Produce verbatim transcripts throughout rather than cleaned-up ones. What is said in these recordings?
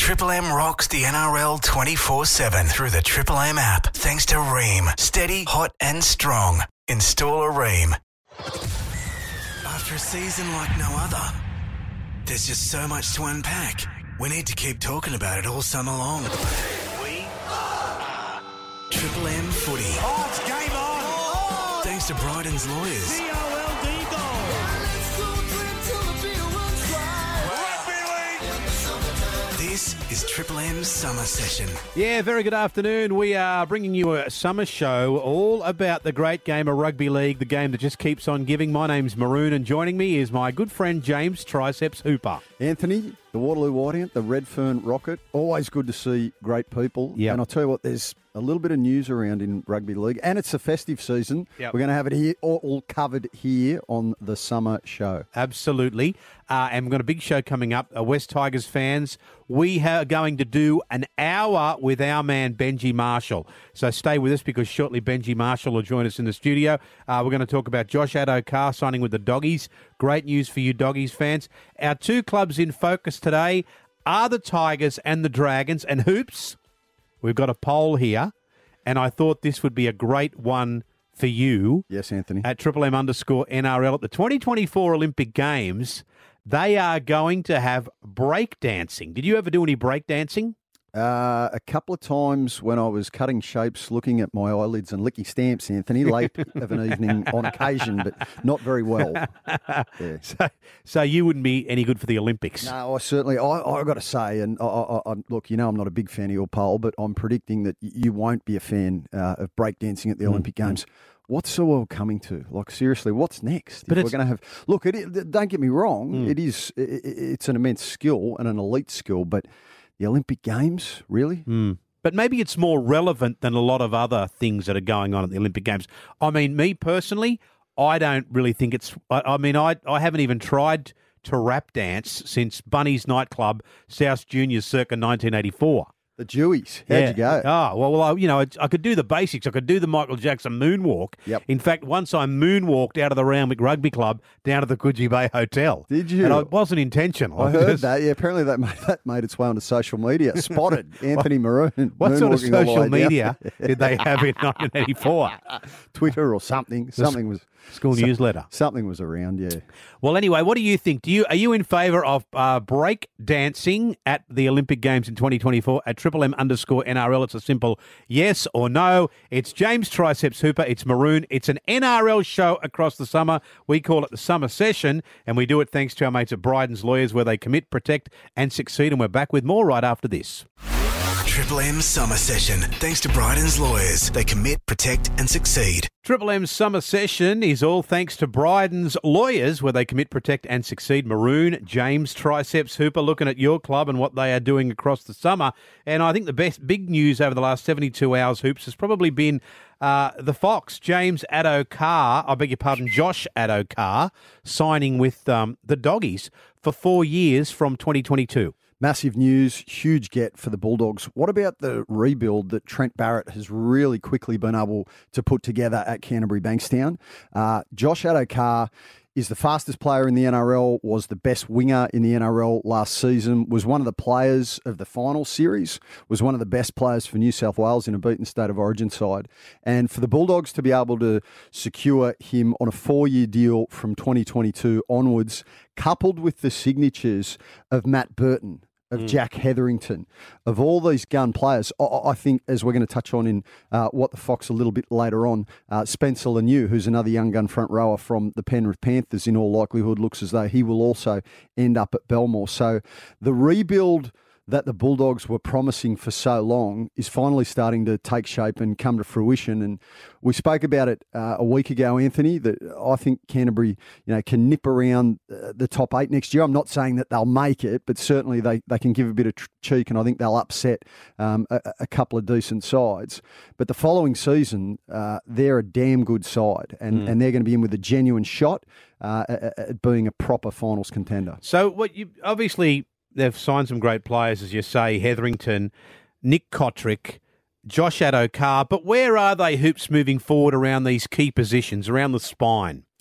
Triple M rocks the N R L twenty-four seven through the Triple M app. Thanks to Rheem. Steady, hot and strong. Install a Rheem. After a season like no other, there's just so much to unpack. We need to keep talking about it all summer long. We are Triple M Footy. Oh, it's game on. Oh. Thanks to Bryden's lawyers. C O L D goal. This is Triple M's Summer Session. Yeah, very good afternoon. We are bringing you a summer show all about the great game of rugby league, the game that just keeps on giving. My name's Maroon, and joining me is my good friend James Triceps Hooper. Anthony, the Waterloo White Ant, the Redfern Rocket. Always good to see great people. Yep. And I'll tell you what, there's a little bit of news around in rugby league, and it's a festive season. Yep. We're going to have it here, all, all covered here on the summer show. Absolutely. Uh, and we've got a big show coming up. Uh, West Tigers fans, we are going to do an hour with our man Benji Marshall. So stay with us because shortly Benji Marshall will join us in the studio. Uh, we're going to talk about Josh Addo-Carr signing with the Doggies. Great news for you Doggies fans. Our two clubs in focus today are the Tigers and the Dragons. And Hoops, we've got a poll here, and I thought this would be a great one for you. Yes, Anthony. At Triple M underscore N R L at the twenty twenty-four Olympic Games. They are going to have breakdancing. Did you ever do any breakdancing? Uh, a couple of times when I was cutting shapes, looking at my eyelids and licking stamps, Anthony, late of an evening on occasion, but not very well. Yeah. So, so you wouldn't be any good for the Olympics? No, I certainly, I, I got to say, and I, I, I, look, you know I'm not a big fan of your poll, but I'm predicting that you won't be a fan uh, of breakdancing at the Mm. Olympic Games. What's the world coming to? Like, seriously, what's next? But if it's- we're going to have... Look, it, it- don't get me wrong. Mm. It is, it, it's an immense skill and an elite skill, but the Olympic Games, really? Mm. But maybe it's more relevant than a lot of other things that are going on at the Olympic Games. I mean, me personally, I don't really think it's... I, I mean, I, I haven't even tried to rap dance since Bunny's Nightclub, South Juniors circa nineteen eighty-four. The Jewies. How'd Yeah. you go? Oh, well, well I, you know, I, I could do the basics. I could do the Michael Jackson moonwalk. Yep. In fact, once I moonwalked out of the Randwick Rugby Club down to the Coogee Bay Hotel. Did you? And it wasn't intentional. I heard just- that. Yeah, apparently that made, that made its way onto social media. Spotted Anthony Maroon. What sort of moonwalking all the social way down. media did they have in nineteen eighty-four? Twitter or something. Something was... School so- newsletter. Something was around, yeah. Well, anyway, what do you think? Do you Are you in favour of uh, break dancing at the Olympic Games in twenty twenty-four at Triple M underscore N R L? It's a simple yes or no. It's James Triceps Hooper. It's Maroon. It's an N R L show across the summer. We call it the Summer Session, and we do it thanks to our mates at Bryden's Lawyers, where they commit, protect and succeed. And we're back with more right after this. Triple M Summer Session. Thanks to Bryden's lawyers. They commit, protect and succeed. Triple M's Summer Session is all thanks to Bryden's Lawyers, where they commit, protect and succeed. Maroon, James Triceps Hooper, looking at your club and what they are doing across the summer. And I think the best big news over the last seventy-two hours, Hoops, has probably been uh, the Fox, James Addo-Carr, I beg your pardon, Josh Addo-Carr, signing with um, the Doggies for four years from twenty twenty-two. Massive news, huge get for the Bulldogs. What about the rebuild that Trent Barrett has really quickly been able to put together at Canterbury Bankstown? Uh, Josh Addo-Carr is the fastest player in the N R L, was the best winger in the N R L last season, was one of the players of the final series, was one of the best players for New South Wales in a beaten State of Origin side. And for the Bulldogs to be able to secure him on a four-year deal from twenty twenty-two onwards, coupled with the signatures of Matt Burton, of Jack Hetherington, of all these gun players, I, I think, as we're going to touch on in uh, What the Fox a little bit later on, uh, Spencer Laniu, who's another young gun front rower from the Penrith Panthers, in all likelihood looks as though he will also end up at Belmore. So the rebuild that the Bulldogs were promising for so long is finally starting to take shape and come to fruition. And we spoke about it uh, a week ago, Anthony, that I think Canterbury, you know, can nip around uh, the top eight next year. I'm not saying that they'll make it, but certainly they, they can give a bit of tr- cheek, and I think they'll upset um, a, a couple of decent sides. But the following season, uh, they're a damn good side, and, mm. and they're going to be in with a genuine shot uh, at, at being a proper finals contender. So what you obviously... They've signed some great players, as you say, Hetherington, Nick Kotrick, Josh Addo-Carr. But where are they, Hoops, moving forward around these key positions, around the spine?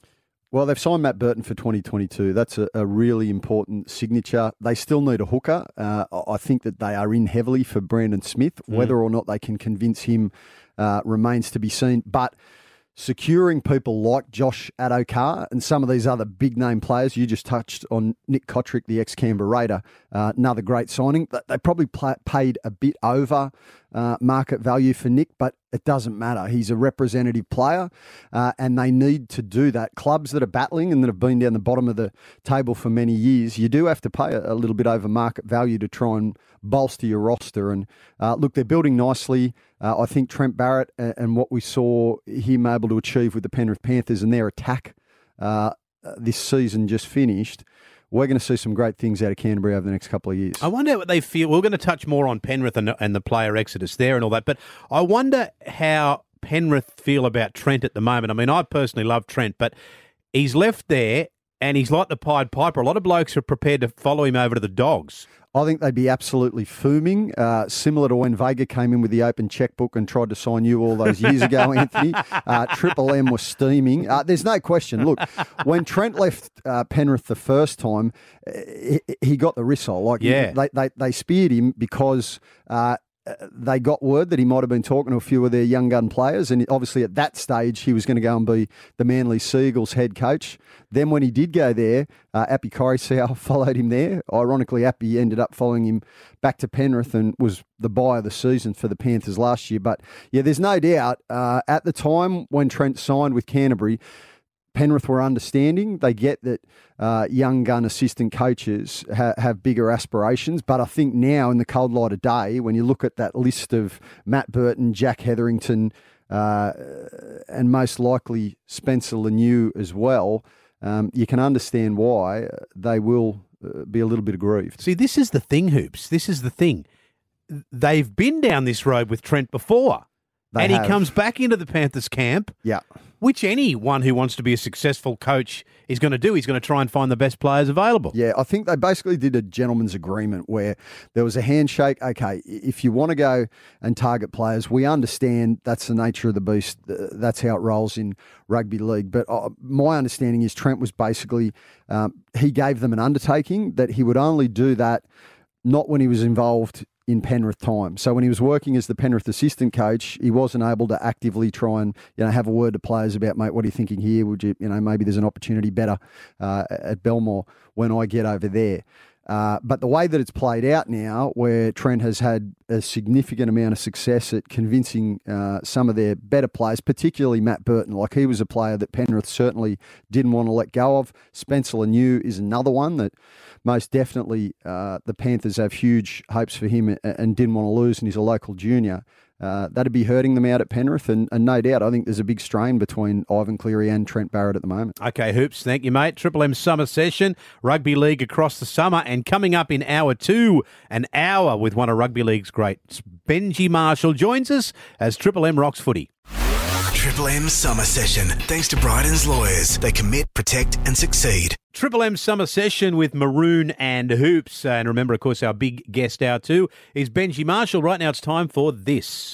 Well, they've signed Matt Burton for twenty twenty-two. That's a, a really important signature. They still need a hooker. Uh, I think that they are in heavily for Brandon Smith. Mm. Whether or not they can convince him uh, remains to be seen. But securing people like Josh Adokar and some of these other big-name players, you just touched on Nick Kotrick, the ex-Canberra Raider, uh, another great signing. They probably play, paid a bit over uh, market value for Nick, but it doesn't matter. He's a representative player, uh, and they need to do that. Clubs that are battling and that have been down the bottom of the table for many years, you do have to pay a, a little bit over market value to try and bolster your roster. And uh, look, they're building nicely. Uh, I think Trent Barrett and, and what we saw him able to achieve with the Penrith Panthers and their attack uh, this season just finished, we're going to see some great things out of Canterbury over the next couple of years. I wonder what they feel. We're going to touch more on Penrith and, and the player exodus there and all that, but I wonder how Penrith feel about Trent at the moment. I mean, I personally love Trent, but he's left there and he's like the Pied Piper. A lot of blokes are prepared to follow him over to the Dogs. I think they'd be absolutely fuming, uh, similar to when Vega came in with the open checkbook and tried to sign you all those years ago, Anthony. Uh, Triple M was steaming. Uh, there's no question. Look, when Trent left uh, Penrith the first time, he, he got the rissole. Like, yeah. they, they, they speared him because uh, they got word that he might have been talking to a few of their young gun players, and obviously at that stage he was going to go and be the Manly Seagulls head coach. Then when he did go there, uh, Appy Coruscant followed him there. Ironically, Appy ended up following him back to Penrith and was the buy of the season for the Panthers last year. But yeah, there's no doubt uh, at the time when Trent signed with Canterbury, Penrith were understanding. They get that uh, young gun assistant coaches ha- have bigger aspirations. But I think now in the cold light of day, when you look at that list of Matt Burton, Jack Hetherington, uh, and most likely Spencer Laniu as well, um, you can understand why they will uh, be a little bit aggrieved. See, this is the thing, Hoops. This is the thing. They've been down this road with Trent before. They and have. he comes back into the Panthers camp. Yeah. Which anyone who wants to be a successful coach is going to do. He's going to try and find the best players available. Yeah, I think they basically did a gentleman's agreement where there was a handshake. Okay, if you want to go and target players, we understand that's the nature of the beast. That's how it rolls in rugby league. But uh, my understanding is Trent was basically, um, he gave them an undertaking that he would only do that not when he was involved in Penrith time. So when he was working as the Penrith assistant coach, he wasn't able to actively try and, you know, have a word to players about, mate, what are you thinking here? Would you, you know, maybe there's an opportunity better uh, at Belmore when I get over there. Uh, but the way that it's played out now, where Trent has had a significant amount of success at convincing uh, some of their better players, particularly Matt Burton, like he was a player that Penrith certainly didn't want to let go of. Spencer Laniu is another one that most definitely uh, the Panthers have huge hopes for him and didn't want to lose, and he's a local junior. Uh, that'd be hurting them out at Penrith, and, and no doubt, I think there's a big strain between Ivan Cleary and Trent Barrett at the moment. Okay, Hoops, thank you, mate. Triple M Summer Session, Rugby League across the summer, and coming up in hour two, an hour with one of Rugby League's greats. Benji Marshall joins us as Triple M rocks footy. Triple M Summer Session, thanks to Bryden's Lawyers. They commit, protect and succeed. Triple M Summer Session with Maroon and Hoops. And remember, of course, our big guest hour too is Benji Marshall. Right now it's time for this.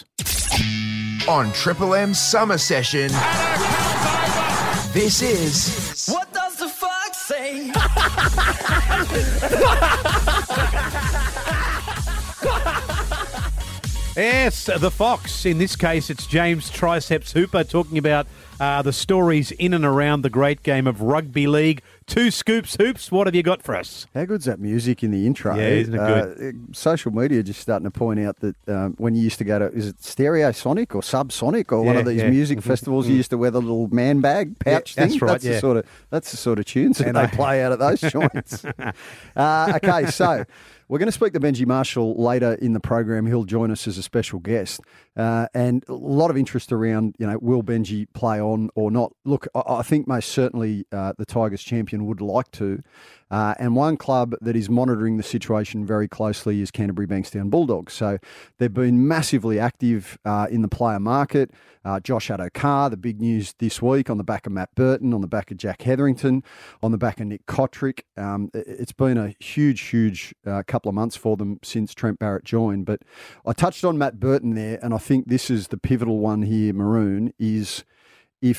On Triple M Summer Session, this is... What does the fuck say? Yes, the Fox. In this case, it's James Triceps Hooper talking about uh, the stories in and around the great game of rugby league. Two scoops, Hoops. What have you got for us? How good's that music in the intro? Yeah, isn't it good? Uh, social media just starting to point out that um, when you used to go to, is it Stereosonic or Subsonic or one Yeah, of these yeah. music Mhm, festivals, mhm. you used to wear the little man bag pouch Yeah, thing. that's right, That's yeah. the sort of that's the sort of tunes that And they I- play out of those joints. uh, okay, so we're going to speak to Benji Marshall later in the program. He'll join us as a special guest, uh, and a lot of interest around, you know, will Benji play on or not? Look, I, I think most certainly uh, the Tigers champion would like to. Uh, and one club that is monitoring the situation very closely is Canterbury Bankstown Bulldogs. So they've been massively active uh, in the player market. Uh, Josh Adokar, the big news this week on the back of Matt Burton, on the back of Jack Hetherington, on the back of Nick Kotrick. Um, it- it's been a huge, huge uh, couple of months for them since Trent Barrett joined. But I touched on Matt Burton there, and I think this is the pivotal one here, Maroon, is if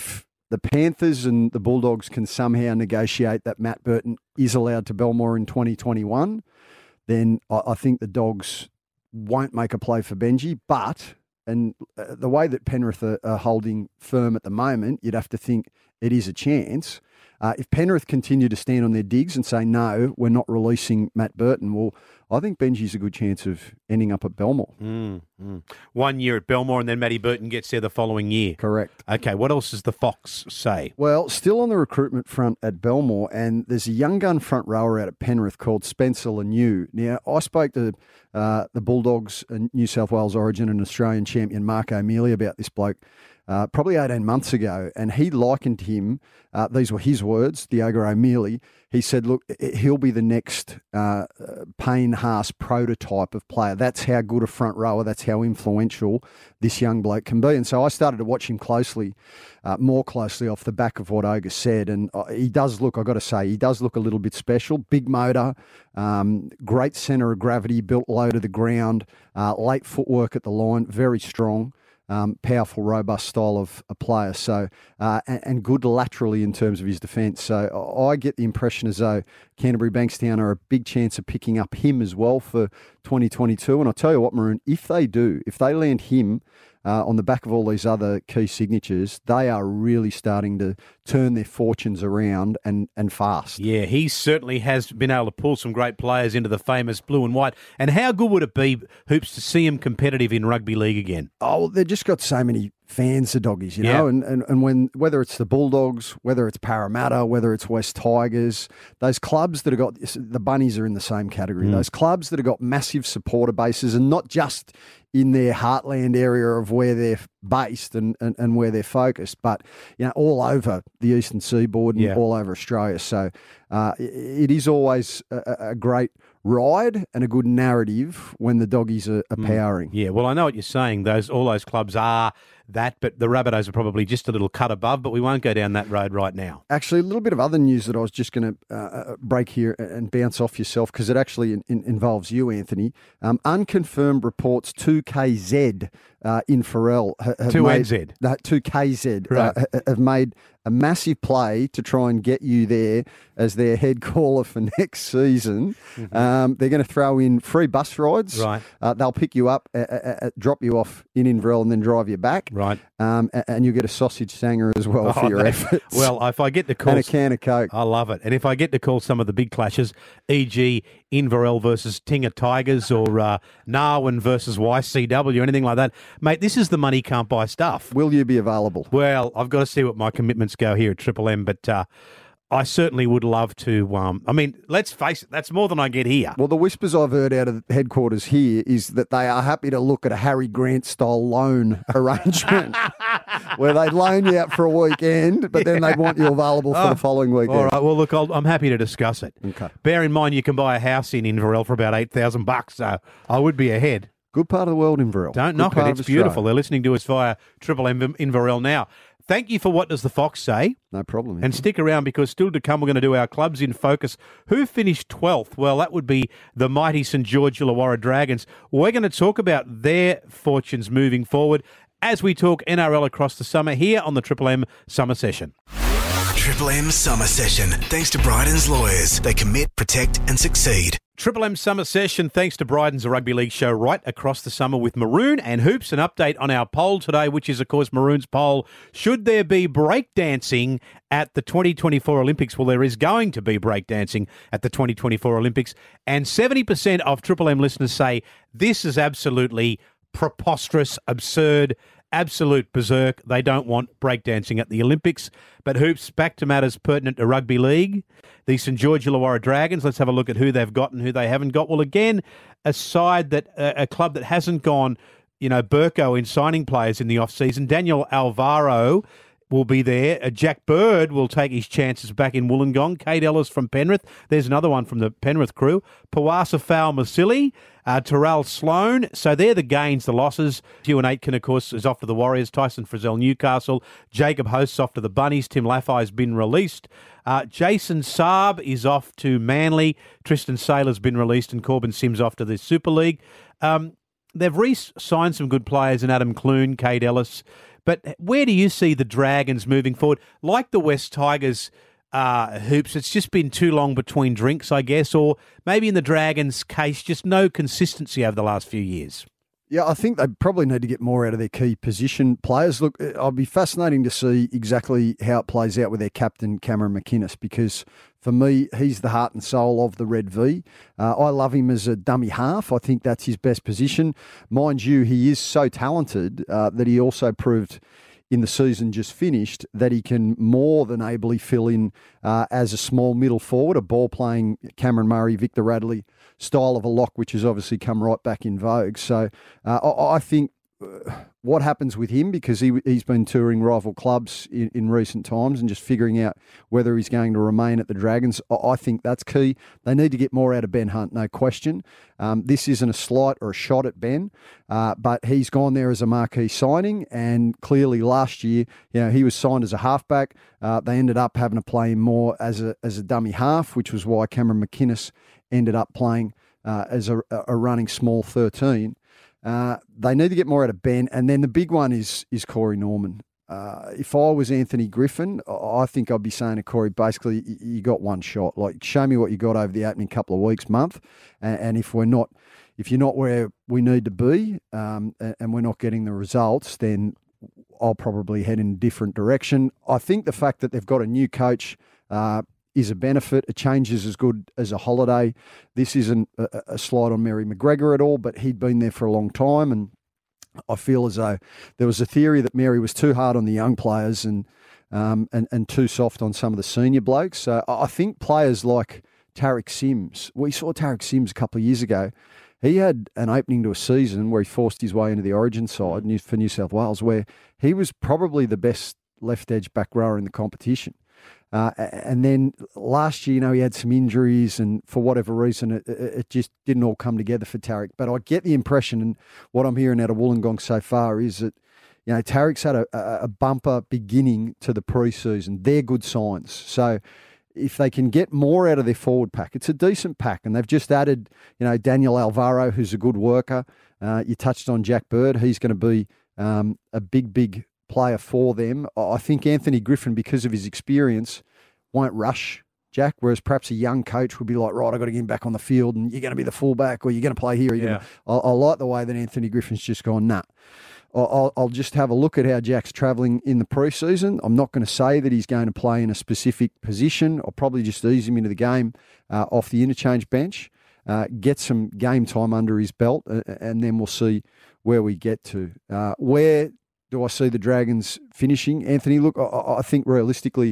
the Panthers and the Bulldogs can somehow negotiate that Matt Burton is allowed to Belmore in twenty twenty-one, then I, I think the Dogs won't make a play for Benji. But, and uh, the way that Penrith are, are holding firm at the moment, you'd have to think it is a chance. Uh, if Penrith continue to stand on their digs and say, no, we're not releasing Matt Burton, well, I think Benji's a good chance of ending up at Belmore. Mm, mm. One year at Belmore and then Matty Burton gets there the following year. Correct. Okay, what else does the Fox say? Well, still on the recruitment front at Belmore, and there's a young gun front rower out at Penrith called Spencer Laniu. Now, I spoke to uh, the Bulldogs and New South Wales Origin and Australian champion Mark O'Mealy about this bloke Uh, probably eighteen months ago, and he likened him, uh, these were his words, Diogo O'Mealy. He said, look, he'll be the next uh, Payne Haas prototype of player. That's how good a front rower, that's how influential this young bloke can be. And so I started to watch him closely, uh, more closely off the back of what Oga said. And uh, he does look, I've got to say, he does look a little bit special. Big motor, um, great centre of gravity, built low to the ground, uh, late footwork at the line, very strong. Um, powerful, robust style of a player, so uh, and, and good laterally in terms of his defence. So I get the impression as though Canterbury Bankstown are a big chance of picking up him as well for twenty twenty-two. And I'll tell you what, Maroon, if they do, if they land him uh, on the back of all these other key signatures, they are really starting to turn their fortunes around and, and fast. Yeah, he certainly has been able to pull some great players into the famous blue and white. And how good would it be, Hoops, to see him competitive in rugby league again? Oh, they've just got so many fans, the Doggies, you Yeah. know, and, and, and when whether it's the Bulldogs, whether it's Parramatta, whether it's West Tigers, those clubs that have got, the Bunnies are in the same category, Mm. those clubs that have got massive supporter bases and not just in their heartland area of where they're based and, and, and where they're focused, but, you know, all over the eastern seaboard and Yeah. all over Australia. So uh, it, it is always a, a great ride and a good narrative when the Doggies are, are powering. Yeah, well, I know what you're saying. Those all those clubs are that, but the Rabbitohs are probably just a little cut above, but we won't go down that road right now. Actually, a little bit of other news that I was just going to uh, break here and bounce off yourself because it actually in, in, involves you, Anthony. Um, unconfirmed reports two K Z uh, in Pharrell ha- have two made, N Z. No, two K Z Right. uh, ha- have made a massive play to try and get you there as their head caller for next season. Mm-hmm. Um, they're going to throw in free bus rides. Right. Uh, they'll pick you up, uh, uh, uh, drop you off in Inverell and then drive you back. Right. Um, a- and you'll get a sausage sanger as well for Oh, your that- efforts. Well, if I get to call... and a can of Coke. I love it. And if I get to call some of the big clashes, for example. Inverell versus Tinga Tigers or uh, Narwin versus Y C W, anything like that, mate, this is the money can't buy stuff. Will you be available? Well, I've got to see what my commitments go here at Triple M, but uh, I certainly would love to. Um, I mean, let's face it, that's more than I get here. Well, the whispers I've heard out of headquarters here is that they are happy to look at a Harry Grant style loan arrangement where they'd loan you out for a weekend, but then they'd want you available for Oh, the following weekend. All right. Well, look, I'll, I'm happy to discuss it. Okay. Bear in mind, you can buy a house in Inverell for about eight thousand bucks, so I would be ahead. Good part of the world, Inverell. Don't Good knock part it. of It's beautiful. Australia. They're listening to us via Triple M Inverell now. Thank you for What Does the Fox Say? No problem. And Anthony. stick around because still to come, we're going to do our clubs in focus. Who finished twelfth? Well, that would be the mighty St George Illawarra Dragons. We're going to talk about their fortunes moving forward as we talk N R L across the summer here on the Triple M Summer Session. Triple M Summer Session. Thanks to Bryden's Lawyers. They commit, protect and succeed. Triple M Summer Session, thanks to Bryden's, a rugby league show right across the summer with Maroon and Hoops. An update on our poll today, which is, of course, Maroon's poll. Should there be breakdancing at the twenty twenty-four Olympics? Well, there is going to be breakdancing at the twenty twenty-four Olympics. And seventy percent of Triple M listeners say this is absolutely preposterous, absurd, absolute berserk. They don't want breakdancing at the Olympics. But Hoops, back to matters pertinent to rugby league. The St George Illawarra Dragons, let's have a look at who they've got and who they haven't got. Well, again, a side that, uh, a club that hasn't gone, you know, Burko in signing players in the off-season. Daniel Alvaro will be there. Uh, Jack Bird will take his chances back in Wollongong. Kate Ellis from Penrith. There's another one from the Penrith crew. Pawasa Fau Masili. Uh, Terrell Sloan. So they're the gains, the losses. Ewan Aitken, of course, is off to the Warriors. Tyson Frizzell, Newcastle. Jacob Host's off to the Bunnies. Tim Laffey's been released. Uh, Jason Saab is off to Manly. Tristan Saylor's been released and Corbin Sims off to the Super League. Um, they've re-signed some good players in Adam Clune, Kate Ellis. But where do you see the Dragons moving forward? Like the West Tigers uh, hoops, it's just been too long between drinks, I guess, or maybe in the Dragons' case, just no consistency over the last few years. Yeah, I think they probably need to get more out of their key position players. Look, I'll be fascinating to see exactly how it plays out with their captain, Cameron McInnes, because for me, he's the heart and soul of the Red V. Uh, I love him as a dummy half. I think that's his best position. Mind you, he is so talented uh, that he also proved in the season just finished that he can more than ably fill in uh, as a small middle forward, a ball-playing Cameron Murray, Victor Radley style of a lock, which has obviously come right back in vogue. So uh, I, I think uh, what happens with him, because he, he's been touring rival clubs in, in recent times and just figuring out whether he's going to remain at the Dragons, I, I think that's key. They need to get more out of Ben Hunt, no question. Um, this isn't a slight or a shot at Ben, uh, but he's gone there as a marquee signing, and clearly last year, you know, he was signed as a halfback. Uh, they ended up having to play him more as a as a dummy half, which was why Cameron McInnes ended up playing uh, as a, a running small thirteen. Uh, they need to get more out of Ben. And then the big one is is Corey Norman. Uh, if I was Anthony Griffin, I think I'd be saying to Corey, basically, you got one shot. Like, show me what you got over the opening couple of weeks, month. And, and if we're not, if you're not where we need to be, um, and, and we're not getting the results, then I'll probably head in a different direction. I think the fact that they've got a new coach uh, is a benefit. A change is as good as a holiday. This isn't a, a slide on Mary McGregor at all, but he'd been there for a long time, and I feel as though there was a theory that Mary was too hard on the young players and um, and, and too soft on some of the senior blokes. So I think players like Tariq Sims, we saw Tariq Sims a couple of years ago. He had an opening to a season where he forced his way into the Origin side for New South Wales, where he was probably the best left edge back rower in the competition. Uh, and then last year, you know, he had some injuries, and for whatever reason, it, it just didn't all come together for Tariq. But I get the impression, and what I'm hearing out of Wollongong so far is that, you know, Tariq's had a, a bumper beginning to the pre-season. They're good signs. So if they can get more out of their forward pack, it's a decent pack, and they've just added, you know, Daniel Alvaro, who's a good worker. Uh, you touched on Jack Bird. He's going to be um, a big, big player for them. I think Anthony Griffin, because of his experience, won't rush Jack, whereas perhaps a young coach would be like, right, I've got to get him back on the field, and you're going to be the fullback, or you're going to play here. Yeah. I, I like the way that Anthony Griffin's just gone, nah. I'll, I'll just have a look at how Jack's travelling in the preseason. I'm not going to say that he's going to play in a specific position. I'll probably just ease him into the game uh, off the interchange bench, uh, get some game time under his belt, uh, and then we'll see where we get to. Uh, where do I see the Dragons finishing? Anthony, look, I, I think realistically,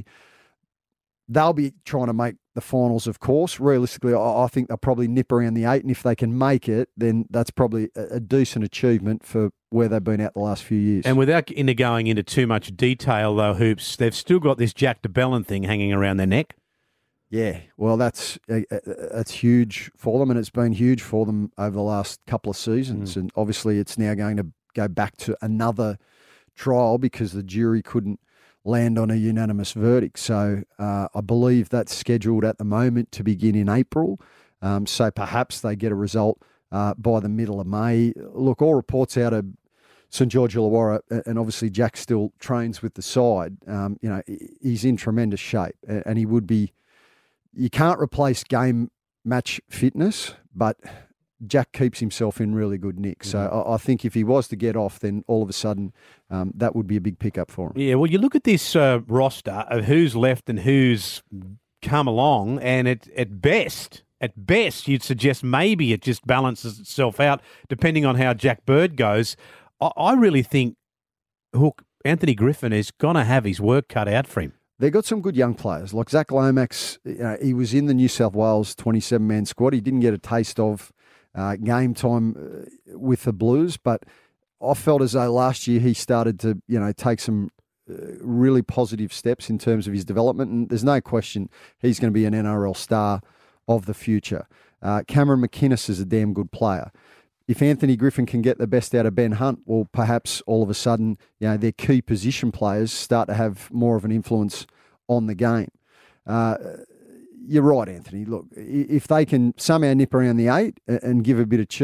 they'll be trying to make the finals, of course. Realistically, I, I think they'll probably nip around the eight, and if they can make it, then that's probably a, a decent achievement for where they've been out the last few years. And without into going into too much detail, though, Hoops, they've still got this Jack de Belin thing hanging around their neck. Yeah, well, that's uh, that's huge for them, and it's been huge for them over the last couple of seasons. Mm. And obviously, it's now going to go back to another trial because the jury couldn't land on a unanimous verdict. So uh, I believe that's scheduled at the moment to begin in April. Um, so perhaps they get a result uh, by the middle of May. Look, all reports out of St George Illawarra, and obviously Jack still trains with the side. Um, you know, he's in tremendous shape, and he would be. You can't replace game match fitness, but Jack keeps himself in really good nick. So mm-hmm. I, I think if he was to get off, then all of a sudden um, that would be a big pickup for him. Yeah, well, you look at this uh, roster of who's left and who's come along, and it, at best, at best, you'd suggest maybe it just balances itself out depending on how Jack Bird goes. I, I really think Hook Anthony Griffin is going to have his work cut out for him. They've got some good young players. Like Zach Lomax, you know, he was in the New South Wales twenty-seven man squad. He didn't get a taste of uh, game time uh, with the Blues, but I felt as though last year he started to, you know, take some uh, really positive steps in terms of his development, and there's no question he's going to be an N R L star of the future. Uh, Cameron McInnes is a damn good player. If Anthony Griffin can get the best out of Ben Hunt, well, perhaps all of a sudden, you know, their key position players start to have more of an influence on the game. Uh, you're right, Anthony. Look, if they can somehow nip around the eight and give a bit of cheek,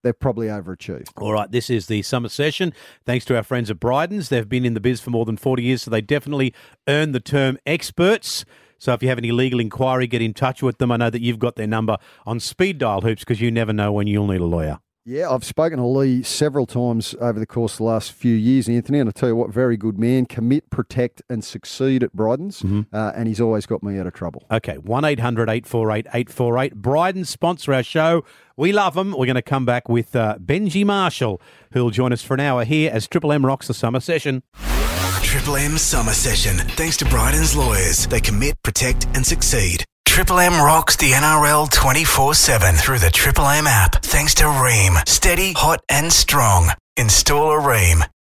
they've probably overachieved. All right, this is the summer session. Thanks to our friends at Bryden's. They've been in the biz for more than forty years, so they definitely earn the term experts. So if you have any legal inquiry, get in touch with them. I know that you've got their number on speed dial, Hoops, because you never know when you'll need a lawyer. Yeah, I've spoken to Lee several times over the course of the last few years, Anthony, and I tell you what, very good man. Commit, protect, and succeed at Bryden's, mm-hmm. uh, and he's always got me out of trouble. Okay, one eight hundred eight four eight eight four eight. Bryden's sponsor our show. We love them. We're going to come back with uh, Benji Marshall, who'll join us for an hour here as Triple M rocks the summer session. Triple M Summer Session. Thanks to Bryden's lawyers. They commit, protect, and succeed. Triple M rocks the N R L twenty-four seven through the Triple M app. Thanks to Ream. Steady, hot, and strong. Install a Ream.